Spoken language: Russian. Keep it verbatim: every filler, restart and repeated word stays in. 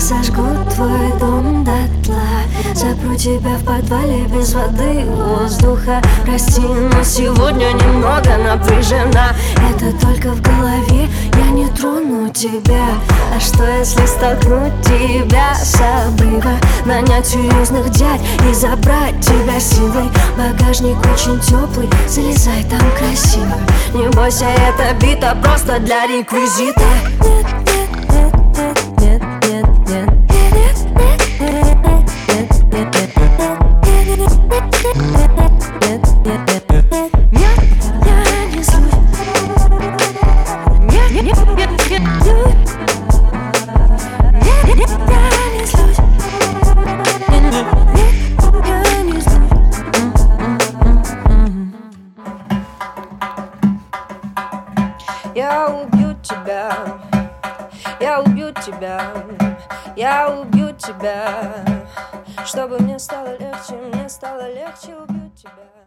сожгу твой дом дотла, запру тебя в подвале без воды и воздуха. Прости, но сегодня немного напряжена. Это только в голове, я не трону тебя. А что если столкнуть тебя с обрыва, нанять серьезных дядь и забрать тебя силой? Багажник очень теплый, залезай, там красиво. Не бойся, эта бита просто для реквизита. Нет, нет, нет, нет, нет, нет, нет, нет, нет, нет, нет, нет, нет, я не злюсь. Нет, нет, нет, нет, нет, нет, нет, я не злюсь. Нет, нет, нет, я не злюсь. Я убью тебя, я убью тебя, я убью тебя. Чтобы мне стало легче, мне стало легче, убью тебя.